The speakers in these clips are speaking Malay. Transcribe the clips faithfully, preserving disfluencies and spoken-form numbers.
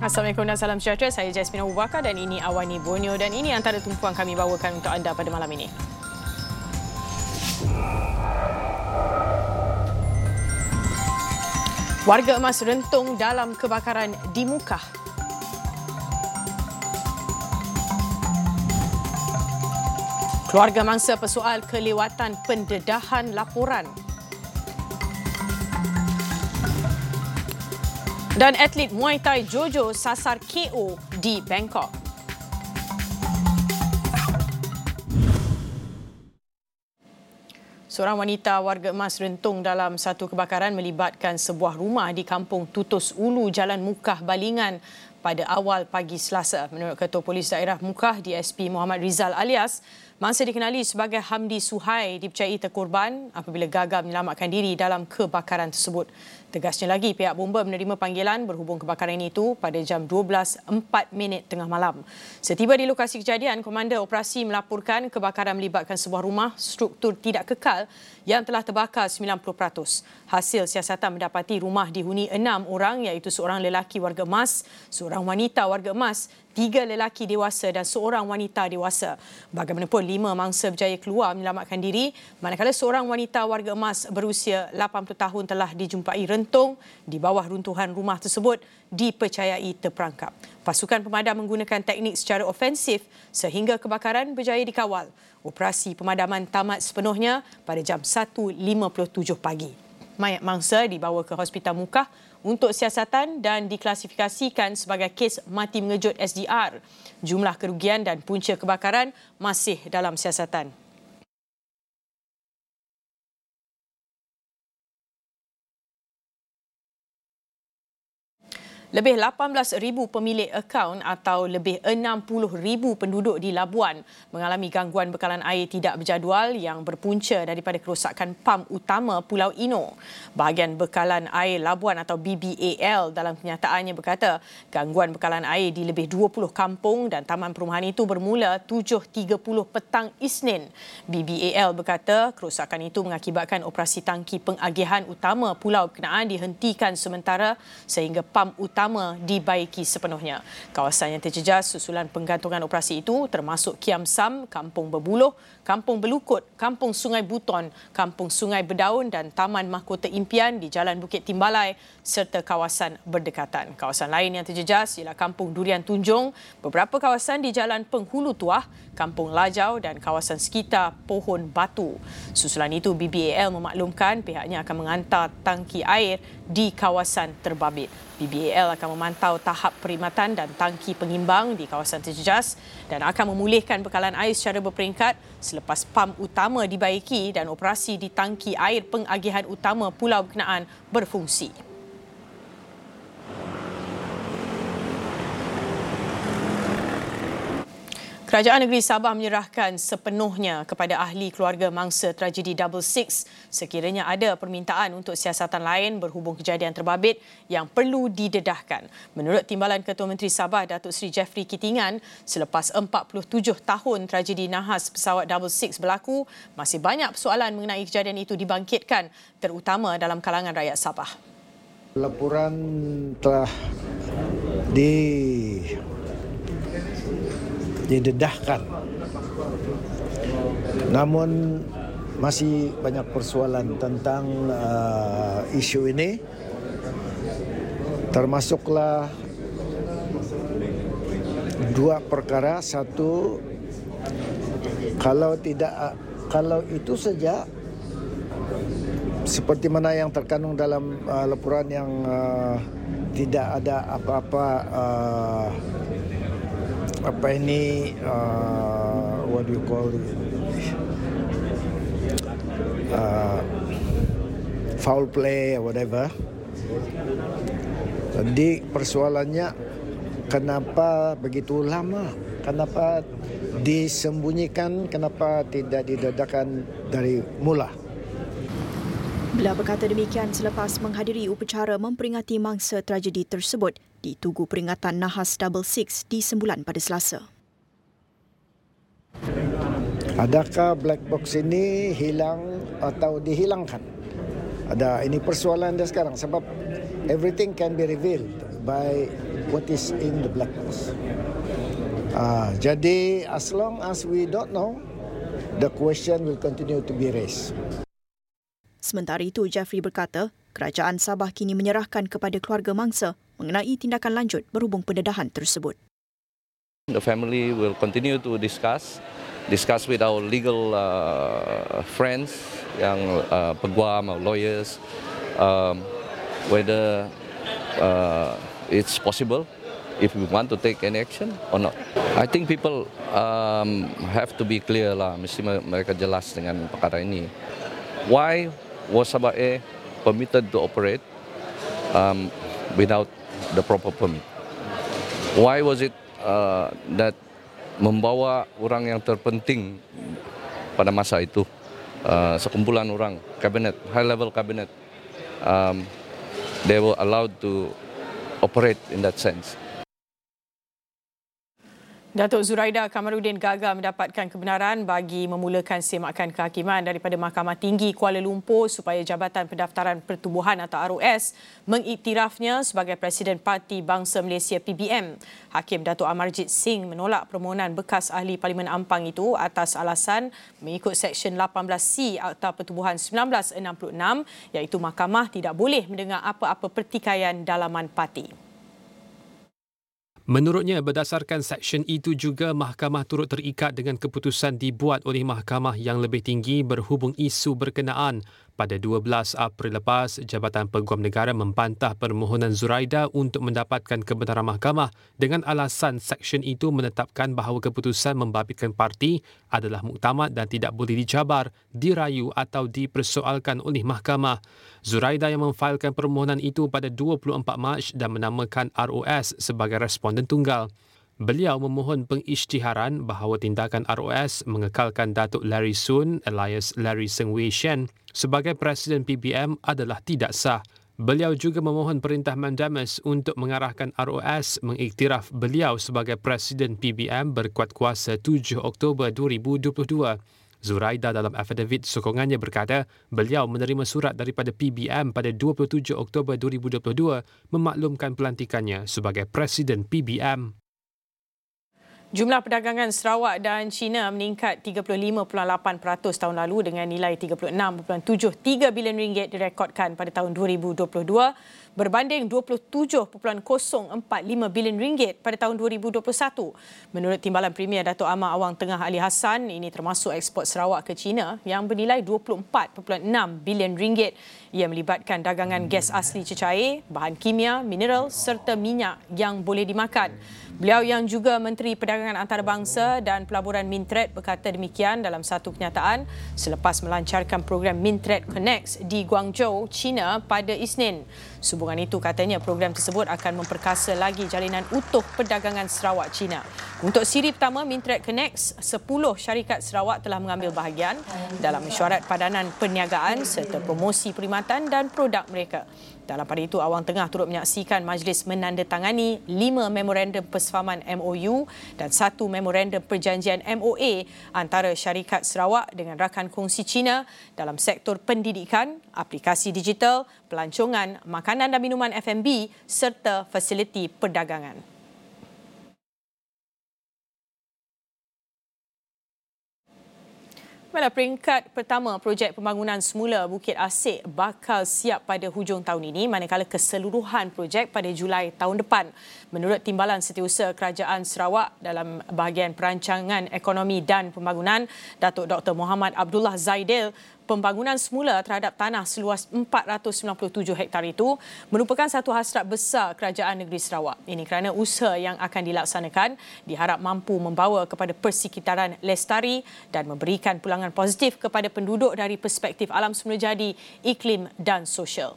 Assalamualaikum dan salam sejahtera. Saya Jasmine Abu Bakar dan ini Awani Borneo dan ini antara tumpuan kami bawakan untuk anda pada malam ini. Warga emas rentung dalam kebakaran di Mukah. Keluarga mangsa persoal kelewatan pendedahan laporan. Dan atlet Muay Thai Jojo sasar K O di Bangkok. Seorang wanita warga emas rentung dalam satu kebakaran melibatkan sebuah rumah di kampung Tutus Ulu, Jalan Mukah, Balingan pada awal pagi Selasa. Menurut Ketua Polis Daerah Mukah, D S P Muhammad Rizal alias, mangsa dikenali sebagai Hamdi Suhai dipercayai terkorban apabila gagal menyelamatkan diri dalam kebakaran tersebut. Tegasnya lagi, pihak bomba menerima panggilan berhubung kebakaran itu pada jam dua belas empat minit tengah malam. Setiba di lokasi kejadian, Komander Operasi melaporkan kebakaran melibatkan sebuah rumah struktur tidak kekal yang telah terbakar sembilan puluh peratus. Hasil siasatan mendapati rumah dihuni enam orang iaitu seorang lelaki warga emas, seorang wanita warga emas, tiga lelaki dewasa dan seorang wanita dewasa. Bagaimanapun, lima mangsa berjaya keluar menyelamatkan diri, manakala seorang wanita warga emas berusia lapan puluh tahun telah dijumpai rentung di bawah runtuhan rumah tersebut dipercayai terperangkap. Pasukan pemadam menggunakan teknik secara ofensif sehingga kebakaran berjaya dikawal. Operasi pemadaman tamat sepenuhnya pada jam satu lima puluh tujuh pagi. Mayat mangsa dibawa ke Hospital Mukah untuk siasatan dan diklasifikasikan sebagai kes mati mengejut S D R. Jumlah kerugian dan punca kebakaran masih dalam siasatan. Lebih lapan belas ribu pemilik akaun atau lebih enam puluh ribu penduduk di Labuan mengalami gangguan bekalan air tidak berjadual yang berpunca daripada kerosakan pam utama Pulau Ino. Bahagian Bekalan Air Labuan atau B B A L dalam kenyataannya berkata gangguan bekalan air di lebih dua puluh kampung dan taman perumahan itu bermula tujuh tiga puluh petang Isnin. B B A L berkata kerosakan itu mengakibatkan operasi tangki pengagihan utama pulau berkenaan dihentikan sementara sehingga pam utama dibaiki sepenuhnya. Kawasan yang terjejas susulan penggantungan operasi itu termasuk Kiam Sam, Kampung Berbuluh, Kampung Belukut, Kampung Sungai Buton, Kampung Sungai Berdaun dan Taman Mahkota Impian di Jalan Bukit Timbalai serta kawasan berdekatan. Kawasan lain yang terjejas ialah Kampung Durian Tunjung, beberapa kawasan di Jalan Penghulu Tuah, Kampung Lajau dan kawasan sekitar Pohon Batu. Susulan itu, B B A L memaklumkan pihaknya akan mengantar tangki air di kawasan terbabit. B B A L akan memantau tahap perkhidmatan dan tangki pengimbang di kawasan terjejas dan akan memulihkan bekalan air secara berperingkat selepas pam utama dibaiki dan operasi di tangki air pengagihan utama pulau berkenaan berfungsi. Kerajaan Negeri Sabah menyerahkan sepenuhnya kepada ahli keluarga mangsa tragedi Double Six sekiranya ada permintaan untuk siasatan lain berhubung kejadian terbabit yang perlu didedahkan. Menurut Timbalan Ketua Menteri Sabah Datuk Seri Jeffrey Kitingan, selepas empat puluh tujuh tahun tragedi nahas pesawat Double Six berlaku, masih banyak persoalan mengenai kejadian itu dibangkitkan terutama dalam kalangan rakyat Sabah. Laporan telah di didedahkan. Namun masih banyak persoalan tentang uh, isu ini, termasuklah dua perkara. Satu, kalau tidak kalau itu saja seperti mana yang terkandung dalam uh, laporan yang uh, tidak ada apa-apa uh, apa ini uh, what do you call it uh, foul play or whatever. Jadi persoalannya kenapa begitu lama, kenapa disembunyikan, kenapa tidak didedahkan dari mula. Beliau berkata demikian selepas menghadiri upacara memperingati mangsa tragedi tersebut di Tugu Peringatan Nahas Double Six di Sembulan pada Selasa. Adakah black box ini hilang atau dihilangkan? Ada, ini persoalan dia sekarang sebab everything can be revealed. by what is in the black box. Uh, jadi as long as we don't know, the question will continue to be raised. Sementara itu, Jeffrey berkata, kerajaan Sabah kini menyerahkan kepada keluarga mangsa mengenai tindakan lanjut berhubung pendedahan tersebut. The family will continue to discuss, discuss with our legal uh, friends, yang uh, peguam, our lawyers, um, whether uh, it's possible if we want to take any action or not. I think people um, have to be clear lah, mesti mereka jelas dengan perkara ini. Why was Sabah Air permitted to operate um, without the proper permit? Why was it uh, that membawa orang yang terpenting pada masa itu, uh, sekumpulan orang, kabinet, high level kabinet, um, they were allowed to operate in that sense. Datuk Zuraida Kamarudin gagal mendapatkan kebenaran bagi memulakan semakan kehakiman daripada Mahkamah Tinggi Kuala Lumpur supaya Jabatan Pendaftaran Pertubuhan atau R O S mengiktirafnya sebagai Presiden Parti Bangsa Malaysia P B M. Hakim Datuk Amarjit Singh menolak permohonan bekas ahli Parlimen Ampang itu atas alasan mengikut Seksyen lapan belas C Akta Pertubuhan seribu sembilan ratus enam puluh enam, iaitu mahkamah tidak boleh mendengar apa-apa pertikaian dalaman parti. Menurutnya, berdasarkan seksyen itu juga mahkamah turut terikat dengan keputusan dibuat oleh mahkamah yang lebih tinggi berhubung isu berkenaan. Pada dua belas April lepas, Jabatan Peguam Negara membantah permohonan Zuraida untuk mendapatkan kebenaran mahkamah dengan alasan seksyen itu menetapkan bahawa keputusan membabitkan parti adalah muktamad dan tidak boleh dijabar, dirayu atau dipersoalkan oleh mahkamah. Zuraida yang memfailkan permohonan itu pada dua puluh empat Mac dan menamakan R O S sebagai responden tunggal. Beliau memohon pengisytiharan bahawa tindakan R O S mengekalkan Datuk Larry Sun alias Larry Seng Wei Shen sebagai Presiden P B M adalah tidak sah. Beliau juga memohon perintah mandamus untuk mengarahkan R O S mengiktiraf beliau sebagai Presiden P B M berkuat kuasa tujuh Oktober dua ribu dua puluh dua. Zuraida dalam affidavit sokongannya berkata beliau menerima surat daripada P B M pada dua puluh tujuh Oktober dua ribu dua puluh dua memaklumkan pelantikannya sebagai Presiden P B M. Jumlah perdagangan Sarawak dan China meningkat tiga puluh lima perpuluhan lapan peratus tahun lalu dengan nilai tiga puluh enam perpuluhan tujuh tiga bilion ringgit direkodkan pada tahun dua ribu dua puluh dua berbanding dua puluh tujuh perpuluhan kosong empat lima bilion ringgit pada tahun dua ribu dua puluh satu. Menurut Timbalan Premier Datuk Amar Awang Tengah Ali Hassan, ini termasuk ekspor Sarawak ke China yang bernilai dua puluh empat perpuluhan enam bilion ringgit. Ia melibatkan dagangan gas asli cecair, bahan kimia, mineral serta minyak yang boleh dimakan. Beliau yang juga Menteri Perdagangan Antarabangsa dan Pelaburan Mintred berkata demikian dalam satu kenyataan selepas melancarkan program Mintred Connects di Guangzhou, China pada Isnin. Sehubungan itu katanya program tersebut akan memperkasa lagi jalinan utuh perdagangan Sarawak-China. Untuk siri pertama Mintred Connects, sepuluh syarikat Sarawak telah mengambil bahagian dalam mesyuarat padanan perniagaan serta promosi perkhidmatan dan produk mereka. Dalam pada itu, Awang Tengah turut menyaksikan majlis menandatangani lima memorandum persefahaman M O U dan satu memorandum perjanjian M O A antara syarikat Sarawak dengan rakan kongsi China dalam sektor pendidikan, aplikasi digital, pelancongan, makanan dan minuman F and B serta fasiliti perdagangan. Pada peringkat pertama, projek pembangunan semula Bukit Asik bakal siap pada hujung tahun ini, manakala keseluruhan projek pada Julai tahun depan. Menurut Timbalan Setiausaha Kerajaan Sarawak dalam bahagian perancangan ekonomi dan pembangunan, Datuk Doktor Muhammad Abdullah Zaidil, pembangunan semula terhadap tanah seluas empat ratus sembilan puluh tujuh hektar itu merupakan satu hasrat besar Kerajaan Negeri Sarawak. Ini kerana usaha yang akan dilaksanakan diharap mampu membawa kepada persekitaran lestari dan memberikan pulangan positif kepada penduduk dari perspektif alam semula jadi, iklim dan sosial.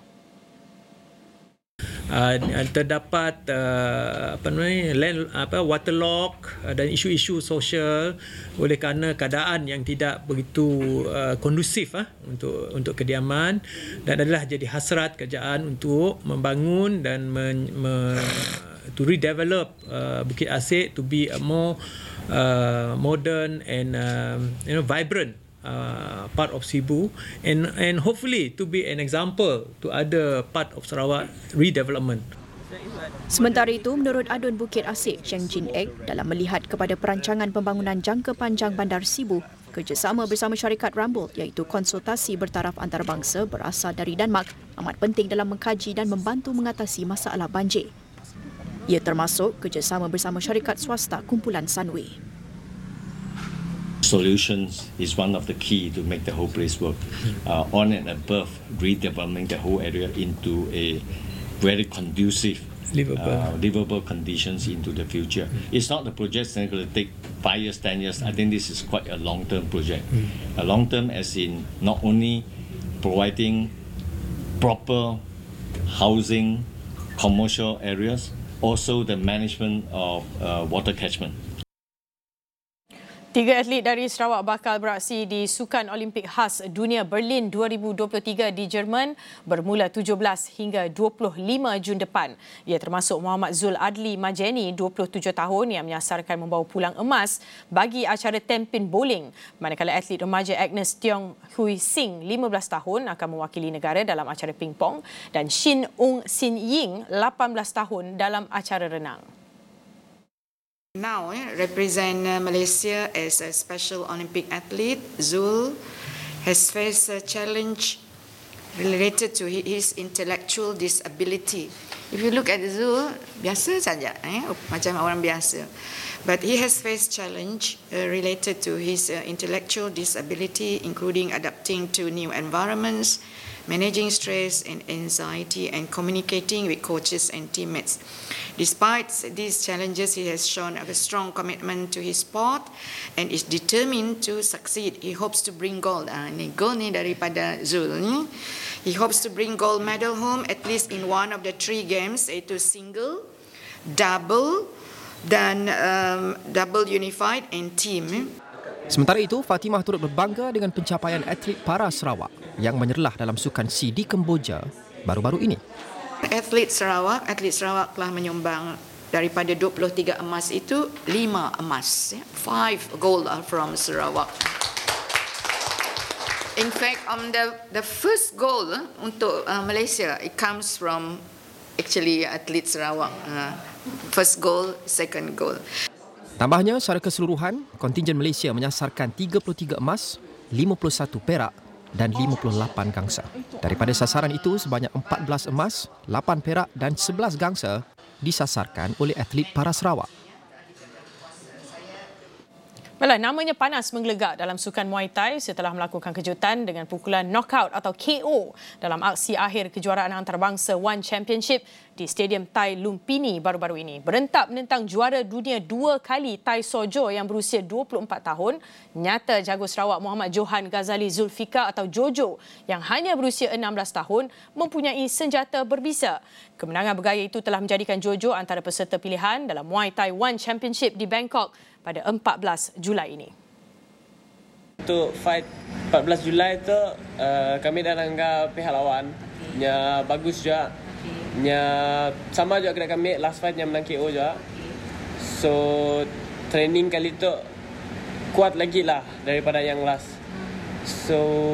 Uh, terdapat uh, apa namanya land apa waterlock uh, dan isu-isu sosial oleh kerana keadaan yang tidak begitu uh, kondusif uh, untuk untuk kediaman, dan adalah jadi hasrat kerajaan untuk membangun dan men, me, to redevelop uh, Bukit Asik to be a more uh, modern and uh, you know vibrant Uh, part of Sibu, and and hopefully to be an example to other part of Sarawak redevelopment. Sementara itu, menurut Adun Bukit Asik, Cheng Jin Ek, dalam melihat kepada perancangan pembangunan jangka panjang Bandar Sibu, kerjasama bersama syarikat Rumble iaitu konsultasi bertaraf antarabangsa berasal dari Denmark amat penting dalam mengkaji dan membantu mengatasi masalah banjir. Ia termasuk kerjasama bersama syarikat swasta kumpulan Sunway. Solutions is one of the key to make the whole place work. Uh, on and above, redeveloping the whole area into a very conducive, livable, uh, livable conditions into the future. Mm. It's not the project that's going to take five years, ten years. Mm. I think this is quite a long-term project. Mm. A long-term as in not only providing proper housing, commercial areas, also the management of uh, water catchment. Tiga atlet dari Sarawak bakal beraksi di Sukan Olimpik Khas Dunia Berlin dua ribu dua puluh tiga di Jerman bermula tujuh belas hingga dua puluh lima Jun depan. Ia termasuk Muhammad Zul Adli Majeni, dua puluh tujuh tahun yang menyasarkan membawa pulang emas bagi acara tempin bowling. Manakala atlet remaja Agnes Tiong Hui Sing, lima belas tahun, akan mewakili negara dalam acara pingpong dan Shin Ung Sin Ying, lapan belas tahun, dalam acara renang. Now, eh, represent uh, Malaysia as a Special Olympic athlete, Zul has faced a challenge related to his intellectual disability. If you look at Zul, biasa saja, eh, macam orang biasa. But he has faced challenge uh, related to his uh, intellectual disability, including adapting to new environments, managing stress and anxiety, and communicating with coaches and teammates. Despite these challenges, he has shown a strong commitment to his sport and is determined to succeed. He hopes to bring gold. Ah, ini gold ni daripada Zul ni. He hopes to bring gold medal home at least in one of the three games, iaitu single, double, dan um, double unified and team. Sementara itu, Fatimah turut berbangga dengan pencapaian atlet para Sarawak yang menyerlah dalam Sukan C di Kemboja baru-baru ini. Atlet Sarawak, atlet Sarawak telah menyumbang daripada dua puluh tiga emas itu, lima emas. Five gold are from Sarawak. In fact, um, the the first goal uh, untuk uh, Malaysia, it comes from actually atlet Sarawak. Uh, first goal, second goal. Tambahnya, secara keseluruhan, kontingen Malaysia menyasarkan tiga puluh tiga emas, lima puluh satu perak dan lima puluh lapan gangsa. Daripada sasaran itu, sebanyak empat belas emas, lapan perak dan sebelas gangsa disasarkan oleh atlet para Sarawak. Baiklah, namanya panas menggelegak dalam sukan Muay Thai setelah melakukan kejutan dengan pukulan knockout atau K O dalam aksi akhir kejuaraan antarabangsa One Championship di Stadium Thai Lumpini baru-baru ini. Berentap menentang juara dunia dua kali Thai Sojo yang berusia dua puluh empat tahun, nyata jago Sarawak Muhammad Johan Ghazali Zulfikar atau Jojo yang hanya berusia enam belas tahun mempunyai senjata berbisa. Kemenangan bergaya itu telah menjadikan Jojo antara peserta pilihan dalam Muay Thai One Championship di Bangkok pada empat belas Julai ini. Untuk fight empat belas Julai tu, uh, kami dah langgar pihak lawan. Nya bagus juga. Nya sama juga kena kami last fight yang menang K O juga. So training kali tu kuat lagi lah daripada yang last. So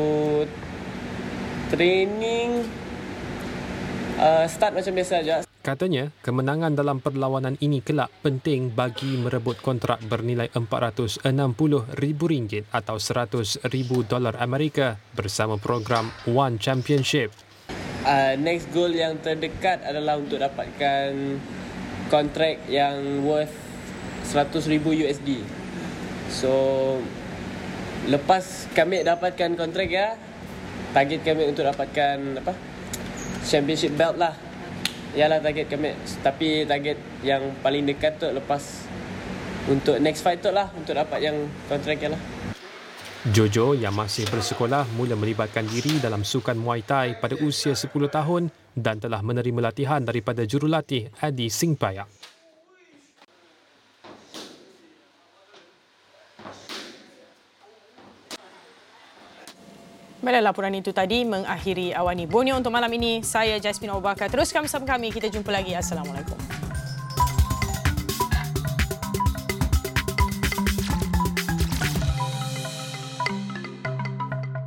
training uh, start macam biasa aja. Katanya, kemenangan dalam perlawanan ini kelak penting bagi merebut kontrak bernilai empat ratus enam puluh ribu ringgit atau seratus ribu dolar Amerika bersama program One Championship. Uh, next goal yang terdekat adalah untuk dapatkan kontrak yang worth seratus ribu U S D. So, lepas kami dapatkan kontrak ya, target kami untuk dapatkan apa? Championship belt lah. Ialah target kami. Tapi target yang paling dekat tu lepas untuk next fight tu lah, untuk dapat yang kontrak lah. Jojo yang masih bersekolah mula melibatkan diri dalam sukan Muay Thai pada usia sepuluh tahun dan telah menerima latihan daripada jurulatih Adi Singpayak. Baiklah, laporan itu tadi mengakhiri Awani Borneo untuk malam ini. Saya Jasmine Abu Bakar. Teruskan bersama kami. Kita jumpa lagi. Assalamualaikum.